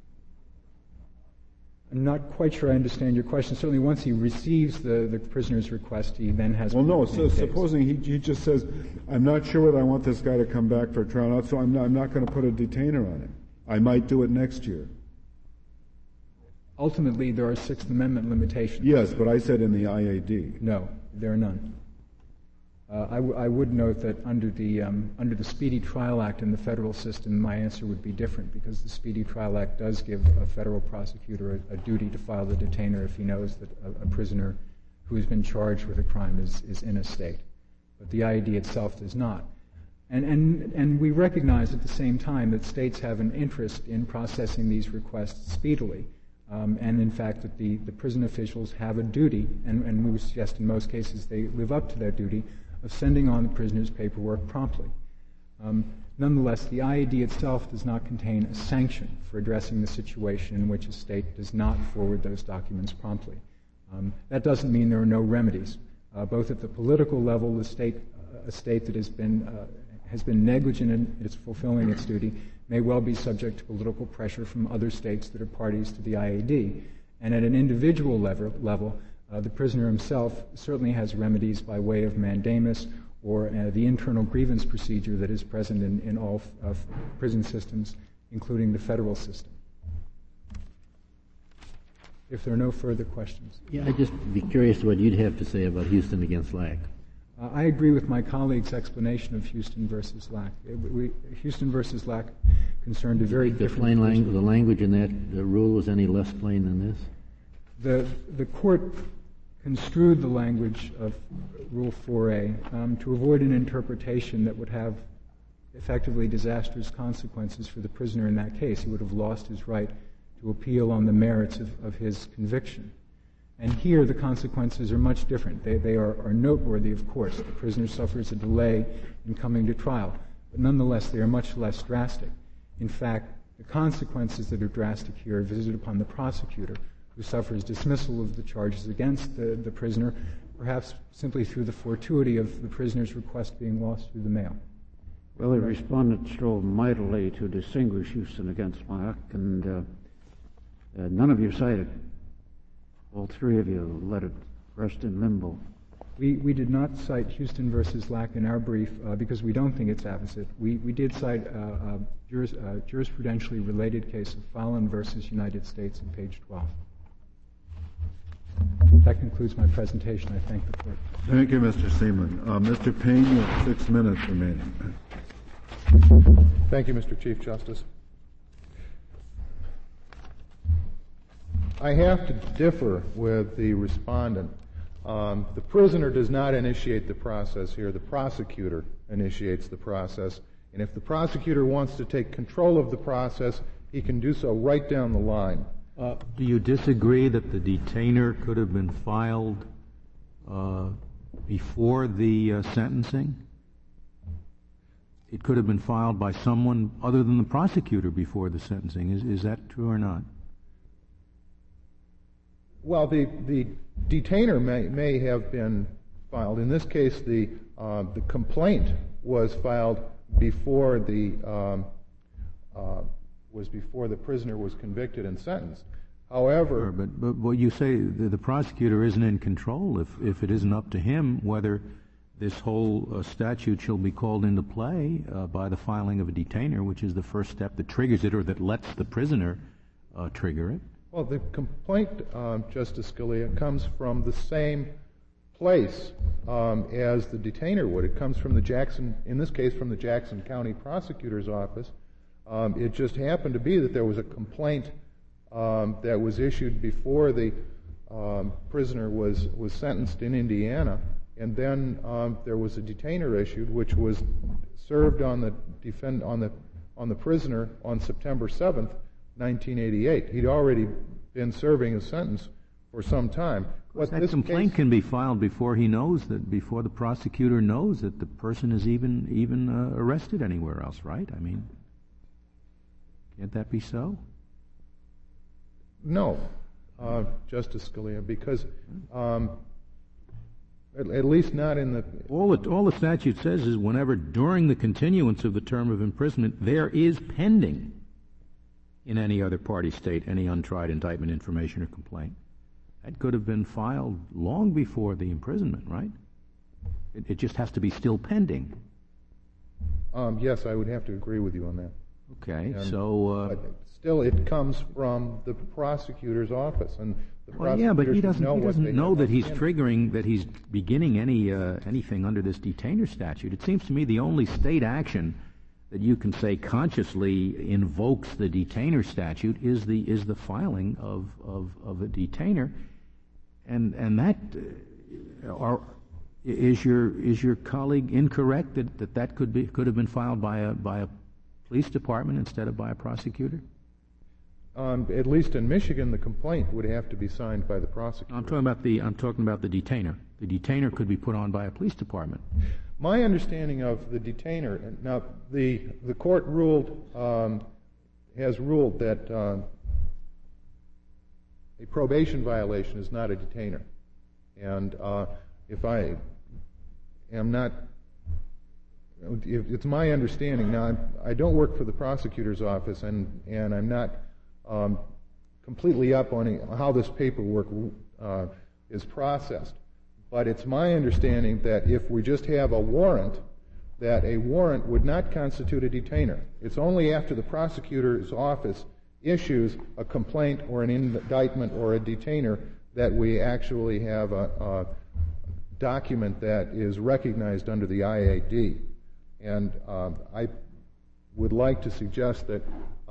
I'm not quite sure I understand your question. Certainly once he receives the prisoner's request, he then has... Well, no, so supposing he just says, I'm not sure whether I want this guy to come back for trial, so I'm not going to put a detainer on him. I might do it next year. Ultimately, there are Sixth Amendment limitations. Yes, but I said in the IAD. No, there are none. I would note that under the Speedy Trial Act in the federal system, my answer would be different, because the Speedy Trial Act does give a federal prosecutor a duty to file the detainer if he knows that a prisoner who has been charged with a crime is in a state. But the IAD itself does not. And we recognize at the same time that states have an interest in processing these requests speedily. And in fact that the prison officials have a duty, and we would suggest in most cases they live up to that duty, of sending on the prisoner's paperwork promptly. Nonetheless, the IAD itself does not contain a sanction for addressing the situation in which a state does not forward those documents promptly. That doesn't mean there are no remedies. Both at the political level, a state that has been negligent in its fulfilling its duty may well be subject to political pressure from other states that are parties to the IAD. And at an individual level, the prisoner himself certainly has remedies by way of mandamus or the internal grievance procedure that is present in all prison systems, including the federal system. If there are no further questions. Yeah, I'd just be curious what you'd have to say about Houston against Lack. I agree with my colleague's explanation of Houston versus Lack. Houston versus Lack concerned a very different... The language in that rule was any less plain than this? The court construed the language of Rule 4A to avoid an interpretation that would have effectively disastrous consequences for the prisoner in that case. He would have lost his right to appeal on the merits of his conviction. And here the consequences are much different. They are noteworthy, of course. The prisoner suffers a delay in coming to trial, but nonetheless they are much less drastic. In fact, the consequences that are drastic here are visited upon the prosecutor, who suffers dismissal of the charges against the prisoner, perhaps simply through the fortuity of the prisoner's request being lost through the mail. Well, the respondent strove mightily to distinguish Houston against Lack, and none of you cited. All three of you let it rest in limbo. We did not cite Houston versus Lack in our brief because we don't think it's apposite. We did cite a jurisprudentially related case of Fallon versus United States on page 12. That concludes my presentation. I thank the Court. Thank you, Mr. Seaman. Mr. Payne, you have 6 minutes remaining. Thank you, Mr. Chief Justice. I have to differ with the respondent. The prisoner does not initiate the process here. The prosecutor initiates the process. And if the prosecutor wants to take control of the process, he can do so right down the line. Do you disagree that the detainer could have been filed before the sentencing? It could have been filed by someone other than the prosecutor before the sentencing. Is that true or not? Well, the detainer may have been filed. In this case, the complaint was filed before the prisoner was convicted and sentenced. However, but what you say, the prosecutor isn't in control if it isn't up to him whether this whole statute shall be called into play by the filing of a detainer, which is the first step that triggers it or that lets the prisoner trigger it. Well, the complaint, Justice Scalia, comes from the same place as the detainer would. It comes from the Jackson, in this case, from the Jackson County Prosecutor's Office. It just happened to be that there was a complaint that was issued before the prisoner was sentenced in Indiana, and then there was a detainer issued, which was served on the prisoner on September 7th, 1988. He'd already been serving a sentence for some time. That complaint can be filed before before the prosecutor knows that the person is even arrested anywhere else, right? I mean, can't that be so? No, Justice Scalia, because at least not in the... All the statute says is whenever during the continuance of the term of imprisonment there is pending in any other party state any untried indictment, information, or complaint. That could have been filed long before the imprisonment, right? It just has to be still pending. Yes, I would have to agree with you on that. Okay, but still, it comes from the prosecutor's office, and the prosecutor but he doesn't know that he's triggering, that he's beginning anything under this detainer statute. It seems to me the only state action that you can say consciously invokes the detainer statute is the filing of a detainer, and that is your colleague incorrect that could have been filed by a police department instead of by a prosecutor? At least in Michigan, the complaint would have to be signed by the prosecutor. I'm talking about the detainer. The detainer could be put on by a police department. My understanding of the detainer, now the court has ruled that a probation violation is not a detainer, and if it's my understanding, now I don't work for the prosecutor's office, and I'm not completely up on how this paperwork is processed, but it's my understanding that if we just have a warrant, that a warrant would not constitute a detainer. It's only after the prosecutor's office issues a complaint or an indictment or a detainer that we actually have a document that is recognized under the IAD. And I would like to suggest that,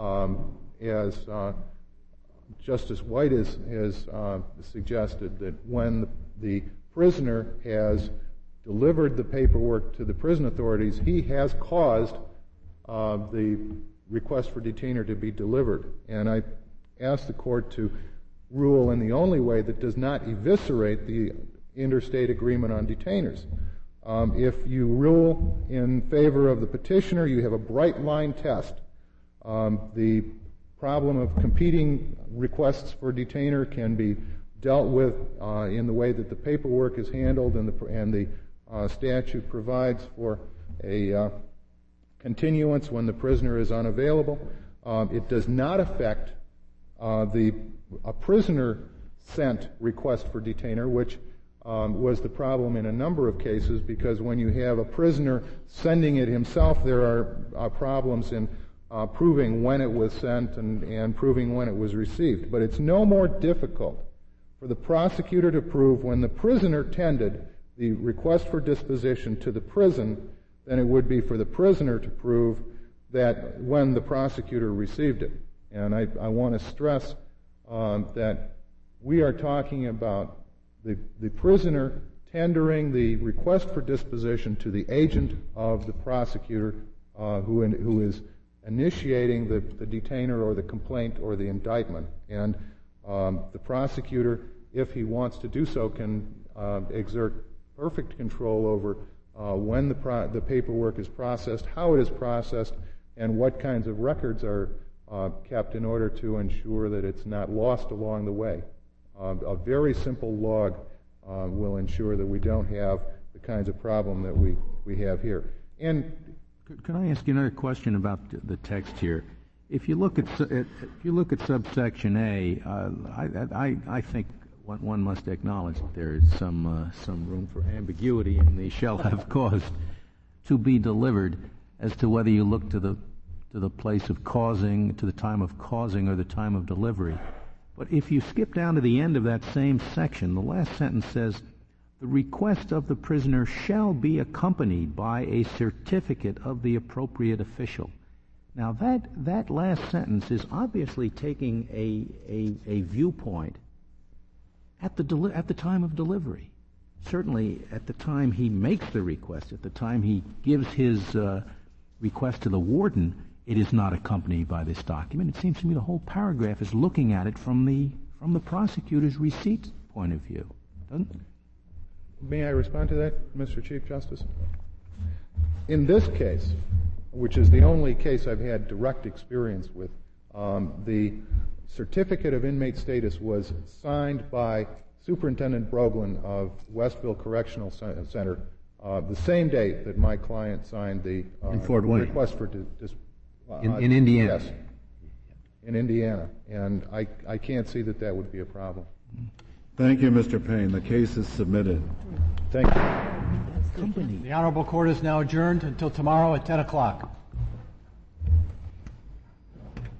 as Justice White has suggested, that when the prisoner has delivered the paperwork to the prison authorities, he has caused the request for detainer to be delivered. And I ask the court to rule in the only way that does not eviscerate the interstate agreement on detainers. If you rule in favor of the petitioner, you have a bright line test. The problem of competing requests for detainer can be dealt with in the way that the paperwork is handled, and the statute provides for a continuance when the prisoner is unavailable. It does not affect a prisoner-sent request for detainer, which was the problem in a number of cases, because when you have a prisoner sending it himself, there are problems in proving when it was sent and proving when it was received. But it's no more difficult for the prosecutor to prove when the prisoner tendered the request for disposition to the prison than it would be for the prisoner to prove that when the prosecutor received it. And I want to stress that we are talking about the prisoner tendering the request for disposition to the agent of the prosecutor who is initiating the detainer or the complaint or the indictment. And the prosecutor, if he wants to do so, can exert perfect control over when the paperwork is processed, how it is processed, and what kinds of records are kept in order to ensure that it's not lost along the way. A very simple log will ensure that we don't have the kinds of problem that we have here. And can I ask you another question about the text here? If you look at subsection A, I think one must acknowledge that there is some room for ambiguity in the shall have caused to be delivered as to whether you look to the place of causing, to the time of causing, or the time of delivery. But if you skip down to the end of that same section, the last sentence says, the request of the prisoner shall be accompanied by a certificate of the appropriate official. Now that last sentence is obviously taking a viewpoint at the time of delivery. Certainly at the time he makes the request, at the time he gives his request to the warden, it is not accompanied by this document. It seems to me the whole paragraph is looking at it from the prosecutor's receipt point of view, doesn't it? May I respond to that, Mr. Chief Justice? In this case, which is the only case I've had direct experience with, the certificate of inmate status was signed by Superintendent Broglin of Westville Correctional Center the same day that my client signed the request for in Indiana. Yes, in Indiana. And I can't see that would be a problem. Thank you, Mr. Payne. The case is submitted. Thank you. The Honorable Court is now adjourned until tomorrow at 10 o'clock.